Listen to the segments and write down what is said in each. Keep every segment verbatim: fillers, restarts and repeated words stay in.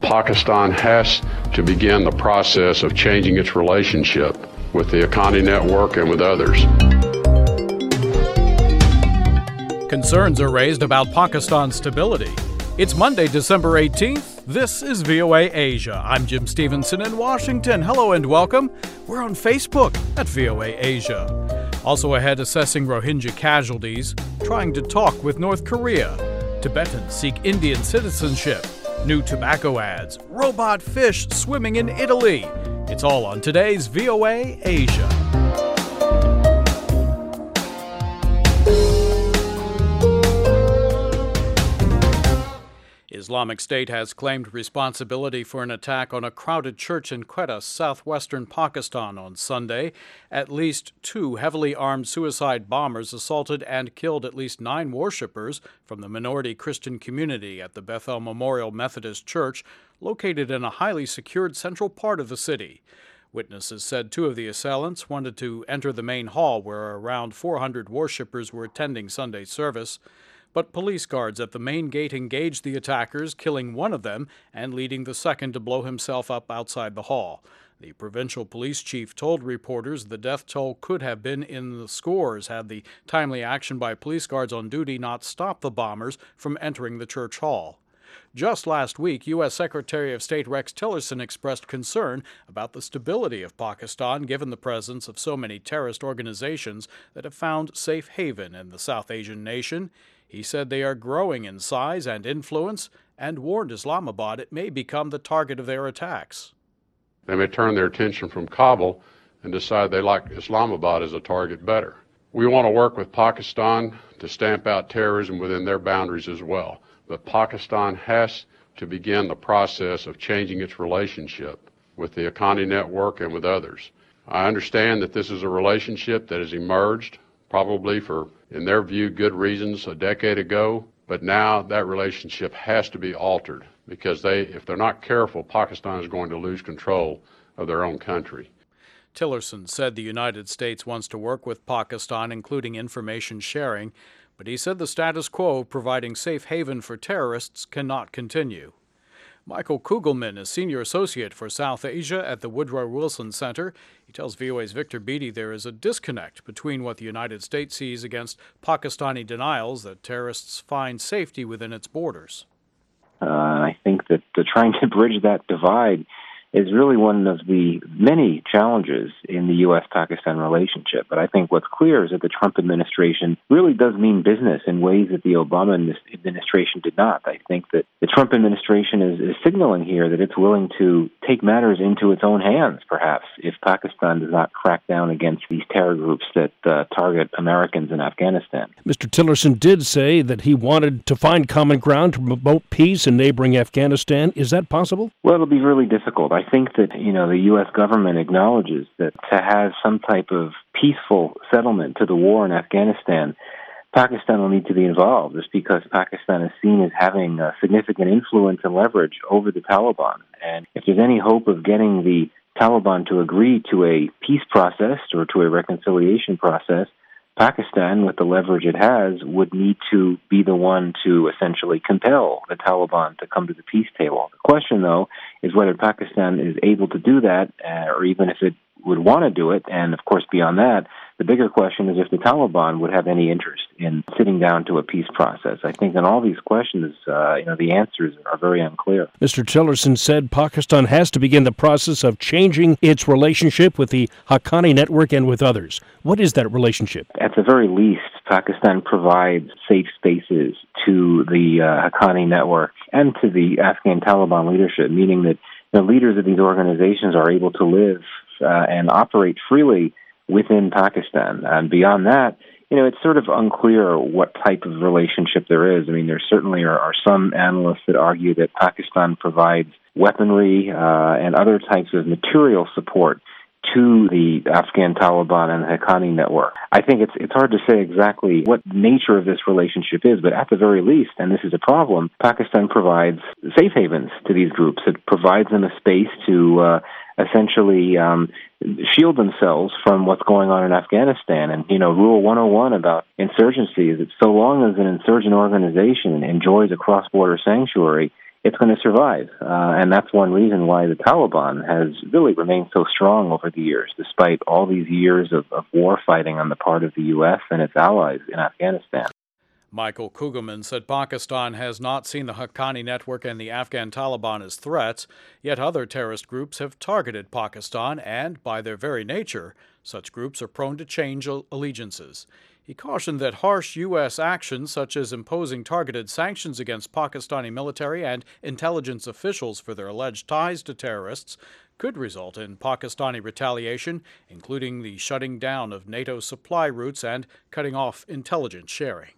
Pakistan has to begin the process of changing its relationship with the Haqqani Network and with others. Concerns are raised about Pakistan's stability. It's Monday, December eighteenth. This is V O A Asia. I'm Jim Stevenson in Washington. Hello and welcome. We're on Facebook at V O A Asia. Also ahead, assessing Rohingya casualties, trying to talk with North Korea. Tibetans seek Indian citizenship. New tobacco ads. Robot fish swimming in Italy. It's all on today's V O A Asia. Islamic State has claimed responsibility for an attack on a crowded church in Quetta, southwestern Pakistan on Sunday. At least two heavily armed suicide bombers assaulted and killed at least nine worshippers from the minority Christian community at the Bethel Memorial Methodist Church, located in a highly secured central part of the city. Witnesses said two of the assailants wanted to enter the main hall where around four hundred worshippers were attending Sunday service. But police guards at the main gate engaged the attackers, killing one of them and leading the second to blow himself up outside the hall. The provincial police chief told reporters the death toll could have been in the scores had the timely action by police guards on duty not stopped the bombers from entering the church hall. Just last week, U S Secretary of State Rex Tillerson expressed concern about the stability of Pakistan given the presence of so many terrorist organizations that have found safe haven in the South Asian nation. He said they are growing in size and influence and warned Islamabad it may become the target of their attacks. They may turn their attention from Kabul and decide they like Islamabad as a target better. We want to work with Pakistan to stamp out terrorism within their boundaries as well. But Pakistan has to begin the process of changing its relationship with the Haqqani Network and with others. I understand that this is a relationship that has emerged, probably for, in their view, good reasons a decade ago, but now that relationship has to be altered because they, if they're not careful, Pakistan is going to lose control of their own country. Tillerson said the United States wants to work with Pakistan, including information sharing, but he said the status quo of providing safe haven for terrorists cannot continue. Michael Kugelman is Senior Associate for South Asia at the Woodrow Wilson Center. He tells V O A's Victor Beattie there is a disconnect between what the United States sees against Pakistani denials that terrorists find safety within its borders. Uh, I think that the trying to bridge that divide is really one of the many challenges in the U S Pakistan relationship. But I think what's clear is that the Trump administration really does mean business in ways that the Obama administration did not. I think that the Trump administration is, is signaling here that it's willing to take matters into its own hands, perhaps, if Pakistan does not crack down against these terror groups that uh, target Americans in Afghanistan. Mister Tillerson did say that he wanted to find common ground to promote peace in neighboring Afghanistan. Is that possible? Well, it'll be really difficult. I think that, you know, the U S government acknowledges that to have some type of peaceful settlement to the war in Afghanistan, Pakistan will need to be involved, just because Pakistan is seen as having a significant influence and leverage over the Taliban. And if there's any hope of getting the Taliban to agree to a peace process or to a reconciliation process, Pakistan, with the leverage it has, would need to be the one to essentially compel the Taliban to come to the peace table. The question, though, is whether Pakistan is able to do that, uh, or even if it would want to do it. And, of course, beyond that, the bigger question is if the Taliban would have any interest in sitting down to a peace process. I think in all these questions, uh, you know, the answers are very unclear. Mister Tillerson said Pakistan has to begin the process of changing its relationship with the Haqqani Network and with others. What is that relationship? At the very least, Pakistan provides safe spaces to the uh, Haqqani Network and to the Afghan Taliban leadership, meaning that the leaders of these organizations are able to live uh, and operate freely within Pakistan. And beyond that, you know, it's sort of unclear what type of relationship there is. I mean, there certainly are, are some analysts that argue that Pakistan provides weaponry uh, and other types of material support to the Afghan Taliban and the Haqqani Network. I think it's it's hard to say exactly what the nature of this relationship is, but at the very least, and this is a problem, Pakistan provides safe havens to these groups. It provides them a space to uh, essentially um, shield themselves from what's going on in Afghanistan. And, you know, Rule one oh one about insurgency is that so long as an insurgent organization enjoys a cross-border sanctuary, it's going to survive. Uh, and that's one reason why the Taliban has really remained so strong over the years, despite all these years of, of war fighting on the part of the U S and its allies in Afghanistan. Michael Kugelman said Pakistan has not seen the Haqqani network and the Afghan Taliban as threats, yet other terrorist groups have targeted Pakistan, and by their very nature, such groups are prone to change allegiances. He cautioned that harsh U S actions, such as imposing targeted sanctions against Pakistani military and intelligence officials for their alleged ties to terrorists, could result in Pakistani retaliation, including the shutting down of NATO supply routes and cutting off intelligence sharing.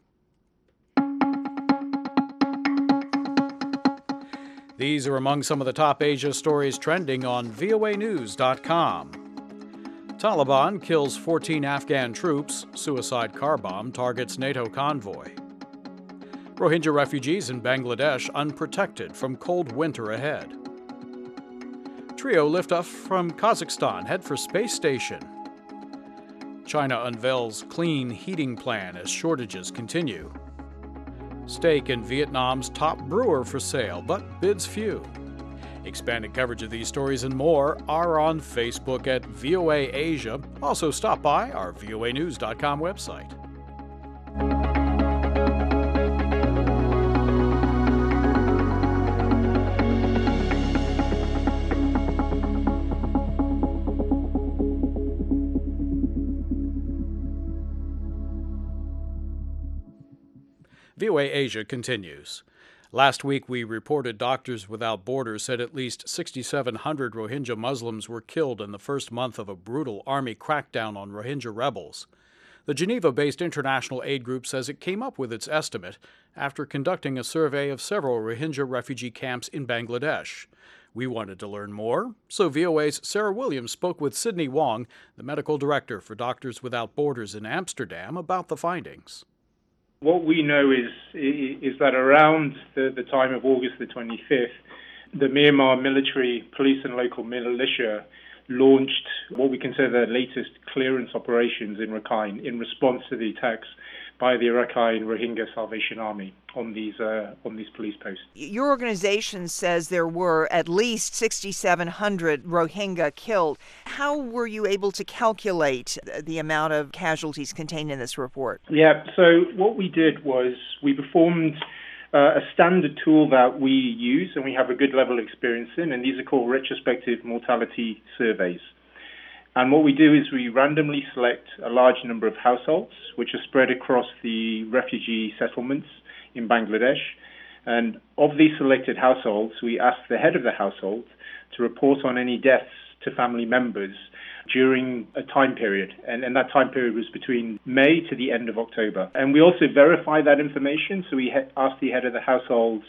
These are among some of the top Asia stories trending on V O A news dot com. Taliban kills fourteen Afghan troops. Suicide car bomb targets NATO convoy. Rohingya refugees in Bangladesh unprotected from cold winter ahead. Trio lift off from Kazakhstan, head for space station. China unveils clean heating plan as shortages continue. Steak in Vietnam's top brewer for sale, but bids few. Expanded coverage of these stories and more are on Facebook at V O A Asia. Also stop by our V O A news dot com website. V O A Asia continues. Last week, we reported Doctors Without Borders said at least six thousand seven hundred Rohingya Muslims were killed in the first month of a brutal army crackdown on Rohingya rebels. The Geneva-based international aid group says it came up with its estimate after conducting a survey of several Rohingya refugee camps in Bangladesh. We wanted to learn more, so V O A's Sarah Williams spoke with Sydney Wong, the medical director for Doctors Without Borders in Amsterdam, about the findings. What we know is is that around the, the time of August the twenty-fifth, the Myanmar military, police and local militia launched what we consider the latest clearance operations in Rakhine in response to the attacks by the Rakhine Rohingya Salvation Army on these uh, on these police posts. Your organization says there were at least six thousand seven hundred Rohingya killed. How were you able to calculate the amount of casualties contained in this report? Yeah, so what we did was we performed uh, a standard tool that we use and we have a good level of experience in, and these are called retrospective mortality surveys. And what we do is we randomly select a large number of households, which are spread across the refugee settlements in Bangladesh. And of these selected households, we ask the head of the household to report on any deaths to family members during a time period. And, and that time period was between May to the end of October. And we also verify that information. So we ha- ask the head of the households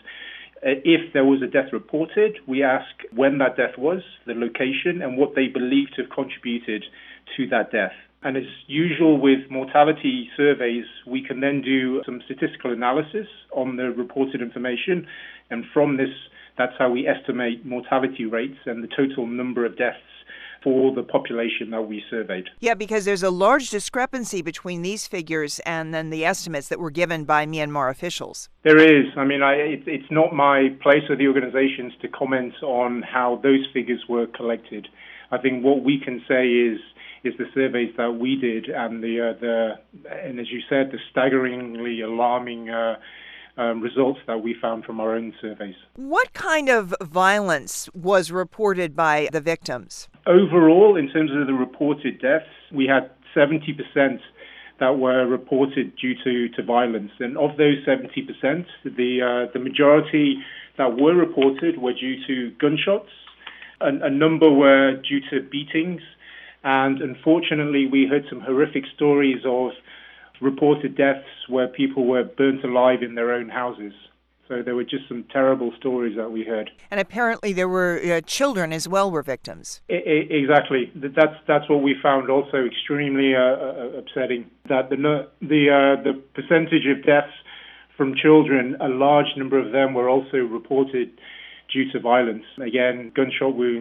if there was a death reported, we ask when that death was, the location, and what they believe to have contributed to that death. And as usual with mortality surveys, we can then do some statistical analysis on the reported information. And from this, that's how we estimate mortality rates and the total number of deaths for the population that we surveyed. Yeah, because there's a large discrepancy between these figures and then the estimates that were given by Myanmar officials. There is. I mean, I, it, it's not my place or the organizations to comment on how those figures were collected. I think what we can say is is the surveys that we did and the uh, the and as you said, the staggeringly alarming uh, Um, results that we found from our own surveys. What kind of violence was reported by the victims? Overall, in terms of the reported deaths, we had seventy percent that were reported due to, to violence. And of those seventy percent, the uh, the majority that were reported were due to gunshots. A, a number were due to beatings. And unfortunately, we heard some horrific stories of reported deaths where people were burnt alive in their own houses. So there were just some terrible stories that we heard. And apparently there were uh, children as well were victims. I, I, exactly. That's that's what we found also extremely uh, uh, upsetting. That the the uh, the percentage of deaths from children, a large number of them were also reported due to violence. Again, gunshot wounds,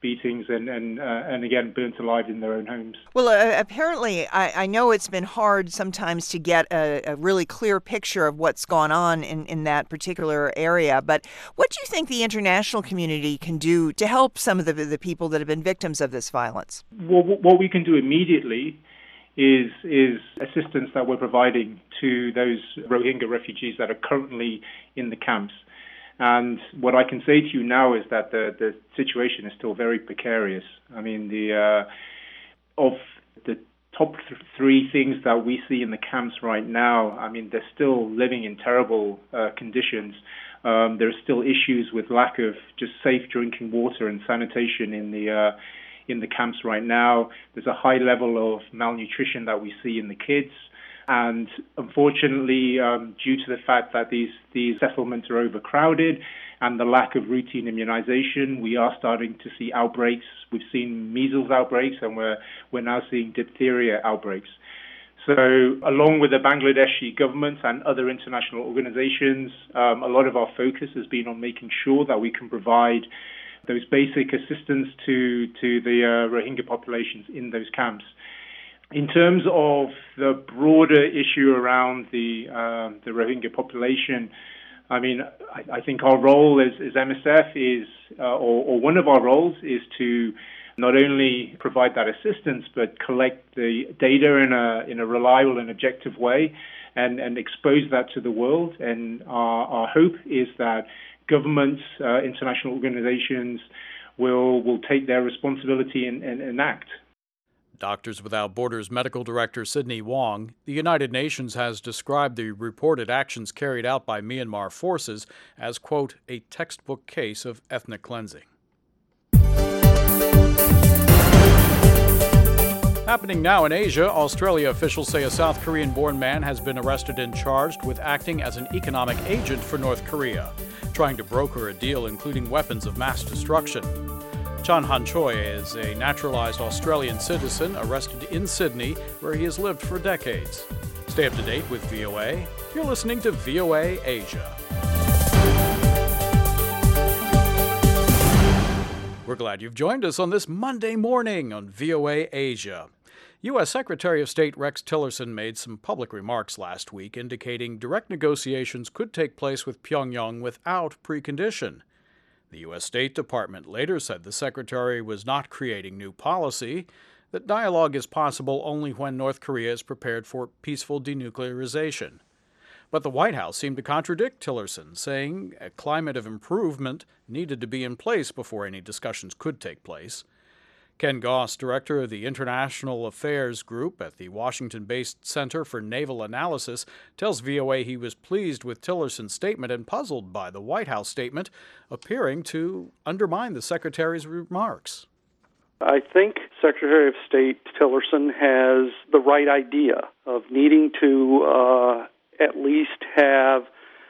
beatings, and and uh, and again burnt alive in their own homes. Well, uh, apparently, I, I know it's been hard sometimes to get a, a really clear picture of what's gone on in, in that particular area. But what do you think the international community can do to help some of the, the people that have been victims of this violence? Well, what we can do immediately is is assistance that we're providing to those Rohingya refugees that are currently in the camps. And what I can say to you now is that the, the situation is still very precarious. I mean, the uh, of the top th- three things that we see in the camps right now, I mean, they're still living in terrible uh, conditions. Um, there are still issues with lack of just safe drinking water and sanitation in the uh, in the camps right now. There's a high level of malnutrition that we see in the kids. And unfortunately, um, due to the fact that these, these settlements are overcrowded and the lack of routine immunization, we are starting to see outbreaks. We've seen measles outbreaks, and we're, we're now seeing diphtheria outbreaks. So along with the Bangladeshi government and other international organizations, um, a lot of our focus has been on making sure that we can provide those basic assistance to, to the uh, Rohingya populations in those camps. In terms of the broader issue around the uh, the Rohingya population, I mean, I, I think our role as, as M S F is, uh, or, or one of our roles is to not only provide that assistance, but collect the data in a in a reliable and objective way, and, and expose that to the world. And our, our hope is that governments, uh, international organizations, will will take their responsibility and, and, and act. Doctors Without Borders medical director Sydney Wong, the United Nations has described the reported actions carried out by Myanmar forces as, quote, a textbook case of ethnic cleansing. Happening now in Asia, Australia officials say a South Korean-born man has been arrested and charged with acting as an economic agent for North Korea, trying to broker a deal including weapons of mass destruction. Chan Han Choi is a naturalized Australian citizen arrested in Sydney, where he has lived for decades. Stay up to date with V O A. You're listening to V O A Asia. We're glad you've joined us on this Monday morning on V O A Asia. U S. Secretary of State Rex Tillerson made some public remarks last week indicating direct negotiations could take place with Pyongyang without precondition. The U S. State Department later said the secretary was not creating new policy, that dialogue is possible only when North Korea is prepared for peaceful denuclearization. But the White House seemed to contradict Tillerson, saying a climate of improvement needed to be in place before any discussions could take place. Ken Goss, director of the International Affairs Group at the Washington-based Center for Naval Analysis, tells V O A he was pleased with Tillerson's statement and puzzled by the White House statement, appearing to undermine the secretary's remarks. I think Secretary of State Tillerson has the right idea of needing to uh, at least have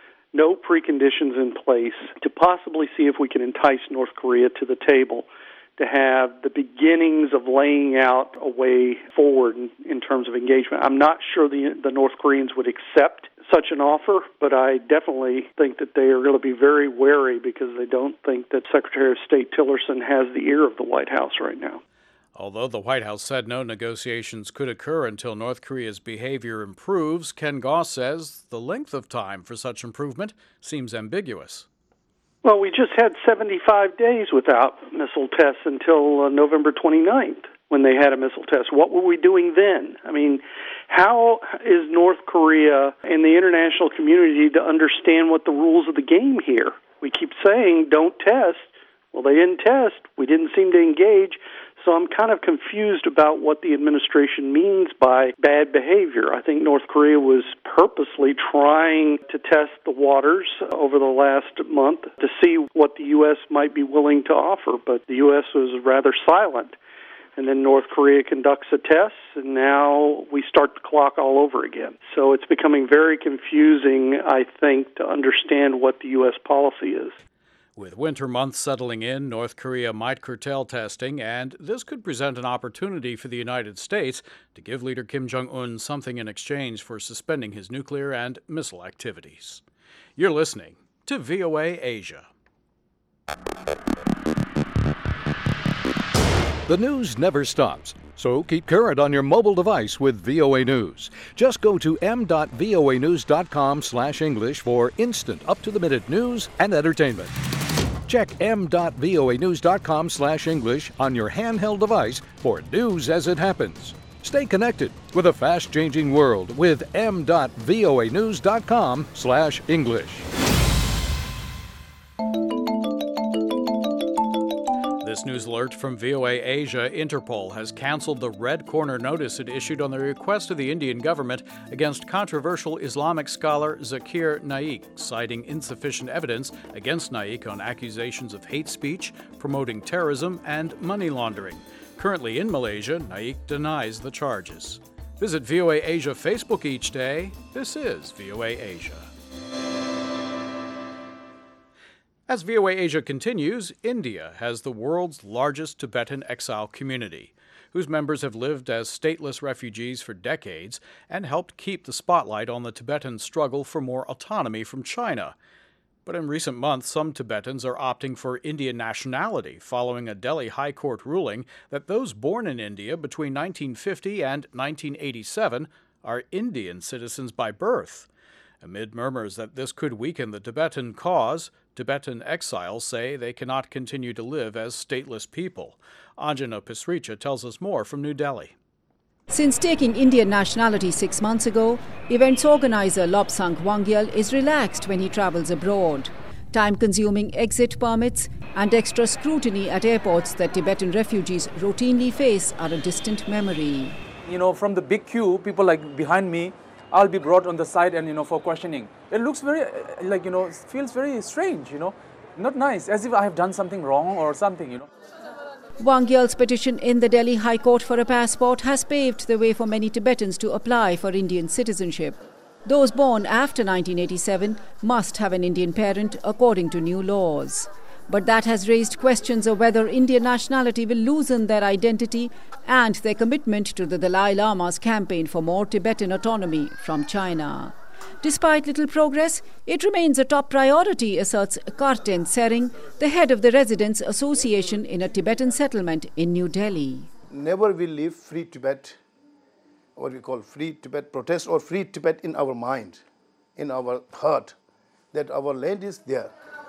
no preconditions in place to possibly see if we can entice North Korea to the table, to have the beginnings of laying out a way forward in, in terms of engagement. I'm not sure the, the North Koreans would accept such an offer, but I definitely think that they are going to be very wary because they don't think that Secretary of State Tillerson has the ear of the White House right now. Although the White House said no negotiations could occur until North Korea's behavior improves, Ken Goss says the length of time for such improvement seems ambiguous. Well, we just had seventy-five days without missile tests until uh, November twenty-ninth when they had a missile test. What were we doing then? I mean, how is North Korea and the international community to understand what the rules of the game here? We keep saying don't test. Well, they didn't test. We didn't seem to engage. So I'm kind of confused about what the administration means by bad behavior. I think North Korea was purposely trying to test the waters over the last month to see what the U S might be willing to offer, but the U S was rather silent. And then North Korea conducts a test, and now we start the clock all over again. So it's becoming very confusing, I think, to understand what the U S policy is. With winter months settling in, North Korea might curtail testing, and this could present an opportunity for the United States to give leader Kim Jong-un something in exchange for suspending his nuclear and missile activities. You're listening to V O A Asia. The news never stops, so keep current on your mobile device with V O A News. Just go to m dot voa news dot com slash English for instant, up-to-the-minute news and entertainment. Check m dot voa news dot com slash English on your handheld device for news as it happens. Stay connected with a fast-changing world with m dot voa news dot com slash English. This news alert from V O A Asia: Interpol has canceled the red corner notice it issued on the request of the Indian government against controversial Islamic scholar Zakir Naik, citing insufficient evidence against Naik on accusations of hate speech, promoting terrorism, and money laundering. Currently in Malaysia, Naik denies the charges. Visit V O A Asia Facebook each day. This is V O A Asia. As V O A Asia continues, India has the world's largest Tibetan exile community, whose members have lived as stateless refugees for decades and helped keep the spotlight on the Tibetan struggle for more autonomy from China. But in recent months, some Tibetans are opting for Indian nationality following a Delhi High Court ruling that those born in India between nineteen fifty and nineteen eighty-seven are Indian citizens by birth. Amid murmurs that this could weaken the Tibetan cause, Tibetan exiles say they cannot continue to live as stateless people. Anjana Pasricha tells us more from New Delhi. Since taking Indian nationality six months ago, events organizer Lobsang Wangyal is relaxed when he travels abroad. Time-consuming exit permits and extra scrutiny at airports that Tibetan refugees routinely face are a distant memory. You know, from the big queue, people like behind me, I'll be brought on the side and, you know, for questioning. It looks very, like, you know, it feels very strange, you know, not nice, as if I have done something wrong or something, you know. Wangyal's petition in the Delhi High Court for a passport has paved the way for many Tibetans to apply for Indian citizenship. Those born after nineteen eighty-seven must have an Indian parent according to new laws. But that has raised questions of whether Indian nationality will loosen their identity and their commitment to the Dalai Lama's campaign for more Tibetan autonomy from China. Despite little progress, it remains a top priority, asserts Karten Sering, the head of the Residents Association in a Tibetan settlement in New Delhi. Never will leave free Tibet, what we call free Tibet protest or free Tibet in our mind, in our heart, that our land is there.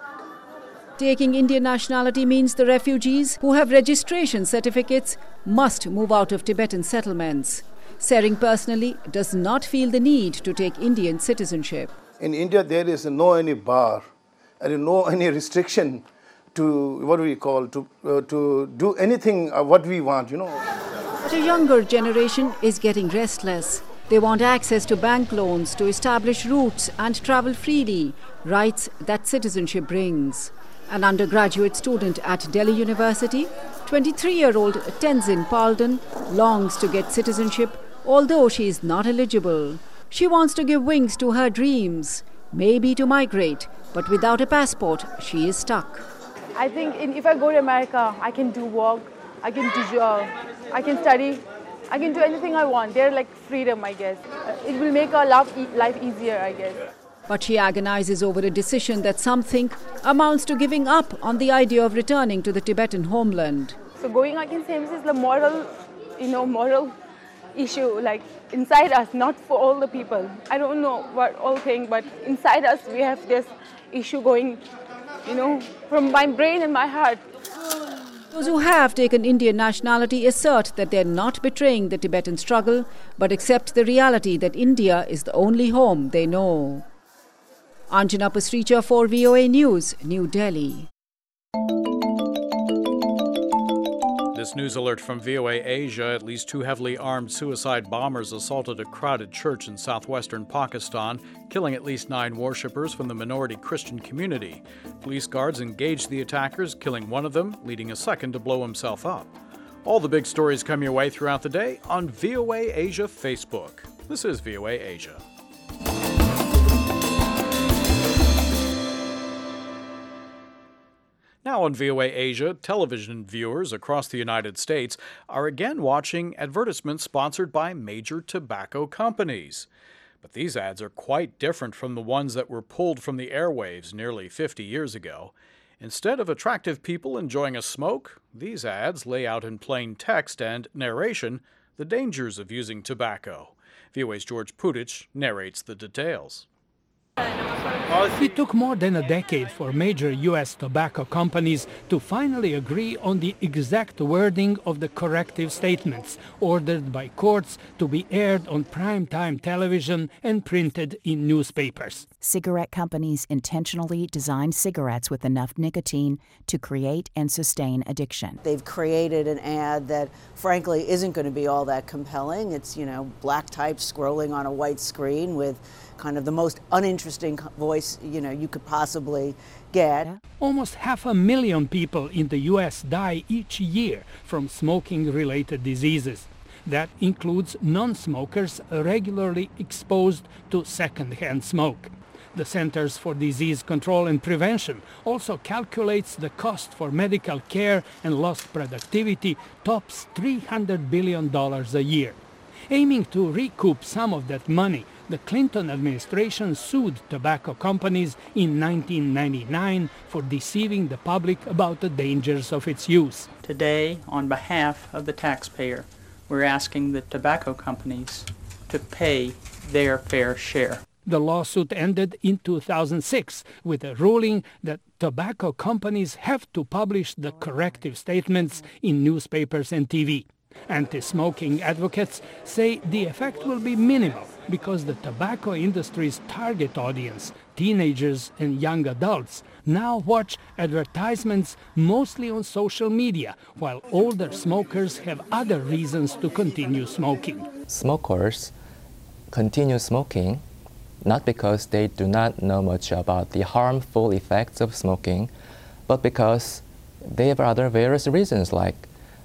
Taking Indian nationality means the refugees who have registration certificates must move out of Tibetan settlements. Sering personally does not feel the need to take Indian citizenship. In India, there is no any bar and no any restriction to what we call to uh, to do anything uh, what we want, you know. But a younger generation is getting restless. They want access to bank loans, to establish roots and travel freely, rights that citizenship brings. An undergraduate student at Delhi University, twenty-three-year-old Tenzin Palden longs to get citizenship, although she is not eligible. She wants to give wings to her dreams, maybe to migrate, but without a passport, she is stuck. I think in, if I go to America, I can do work, I can do job, I can study, I can do anything I want. They're like freedom, I guess. It will make our life easier, I guess. But she agonizes over a decision that some think amounts to giving up on the idea of returning to the Tibetan homeland. So going against him is the moral, you know, moral issue, like inside us, not for all the people. I don't know what all think, but inside us we have this issue going, you know, from my brain and my heart. Those who have taken Indian nationality assert that they are not betraying the Tibetan struggle, but accept the reality that India is the only home they know. Anjana Pasricha for V O A News, New Delhi. This news alert from V O A Asia: at least two heavily armed suicide bombers assaulted a crowded church in southwestern Pakistan, killing at least nine worshippers from the minority Christian community. Police guards engaged the attackers, killing one of them, leading a second to blow himself up. All the big stories come your way throughout the day on V O A Asia Facebook. This is V O A Asia. Now on V O A Asia, television viewers across the United States are again watching advertisements sponsored by major tobacco companies. But these ads are quite different from the ones that were pulled from the airwaves nearly fifty years ago. Instead of attractive people enjoying a smoke, these ads lay out in plain text and narration the dangers of using tobacco. V O A's George Putich narrates the details. It took more than a decade for major U S tobacco companies to finally agree on the exact wording of the corrective statements ordered by courts to be aired on primetime television and printed in newspapers. Cigarette companies intentionally design cigarettes with enough nicotine to create and sustain addiction. They've created an ad that, frankly, isn't going to be all that compelling. It's, you know, black type scrolling on a white screen with kind of the most uninteresting voice, you know, you could possibly get. Almost half a million people in the U S die each year from smoking-related diseases. That includes non-smokers regularly exposed to secondhand smoke. The Centers for Disease Control and Prevention also calculates the cost for medical care and lost productivity tops three hundred billion dollars a year. Aiming to recoup some of that money, the Clinton administration sued tobacco companies in nineteen ninety-nine for deceiving the public about the dangers of its use. Today, on behalf of the taxpayer, we're asking the tobacco companies to pay their fair share. The lawsuit ended in two thousand six with a ruling that tobacco companies have to publish the corrective statements in newspapers and T V. Anti-smoking advocates say the effect will be minimal because the tobacco industry's target audience, teenagers and young adults, now watch advertisements mostly on social media, while older smokers have other reasons to continue smoking. Smokers continue smoking not because they do not know much about the harmful effects of smoking, but because they have other various reasons like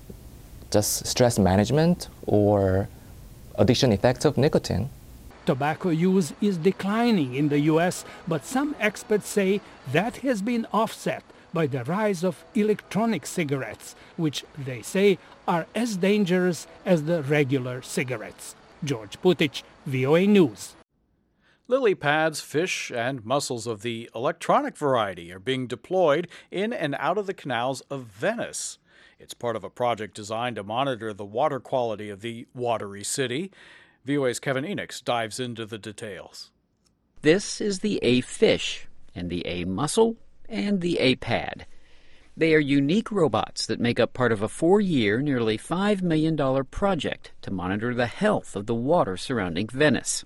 just stress management or addiction effects of nicotine. Tobacco use is declining in the U S, but some experts say that has been offset by the rise of electronic cigarettes, which they say are as dangerous as the regular cigarettes. George Putich, V O A News. Lily pads, fish, and mussels of the electronic variety are being deployed in and out of the canals of Venice. It's part of a project designed to monitor the water quality of the watery city. V O A's Kevin Enix dives into the details. This is the A-fish, and the A-mussel, and the A-pad. They are unique robots that make up part of a four-year, nearly five million dollars project to monitor the health of the water surrounding Venice.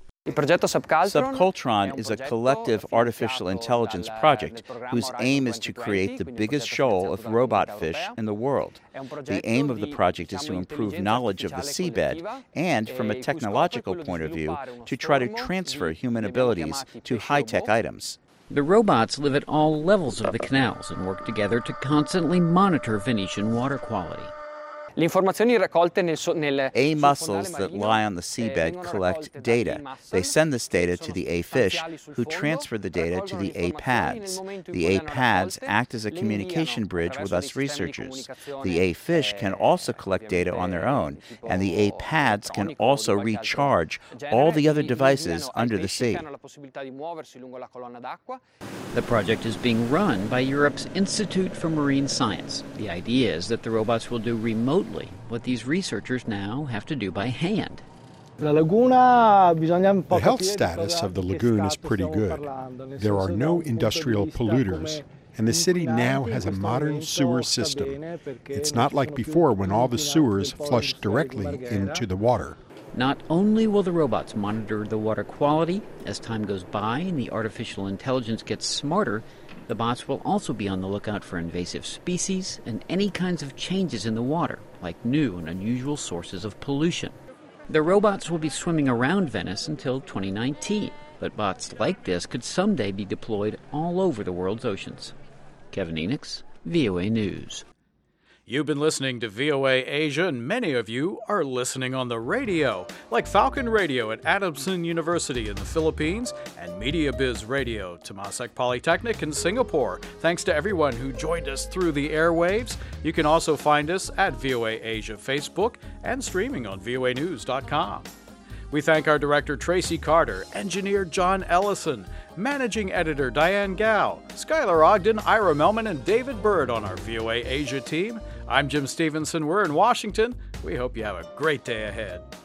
Subcultron is a collective artificial intelligence project whose aim is to create the biggest shoal of robot fish in the world. The aim of the project is to improve knowledge of the seabed and, from a technological point of view, to try to transfer human abilities to high-tech items. The robots live at all levels of the canals and work together to constantly monitor Venetian water quality. A mussels that lie on the seabed collect data. They send this data to the A fish, who transfer the data to the A pads. The A pads act as a communication bridge with us researchers. The A fish can also collect data on their own, and the A pads can also recharge all the other devices under the sea. The project is being run by Europe's Institute for Marine Science. The idea is that the robots will do remotely what these researchers now have to do by hand. The health status of the lagoon is pretty good. There are no industrial polluters, and the city now has a modern sewer system. It's not like before when all the sewers flushed directly into the water. Not only will the robots monitor the water quality, as time goes by and the artificial intelligence gets smarter, the bots will also be on the lookout for invasive species and any kinds of changes in the water, like new and unusual sources of pollution. The robots will be swimming around Venice until twenty nineteen, but bots like this could someday be deployed all over the world's oceans. Kevin Enix, V O A News. You've been listening to V O A Asia, and many of you are listening on the radio, like Falcon Radio at Adamson University in the Philippines and Media Biz Radio, Temasek Polytechnic in Singapore. Thanks to everyone who joined us through the airwaves. You can also find us at V O A Asia Facebook and streaming on V O A news dot com. We thank our director Tracy Carter, engineer John Ellison, managing editor Diane Gao, Skylar Ogden, Ira Melman, and David Bird on our V O A Asia team. I'm Jim Stevenson. We're in Washington. We hope you have a great day ahead.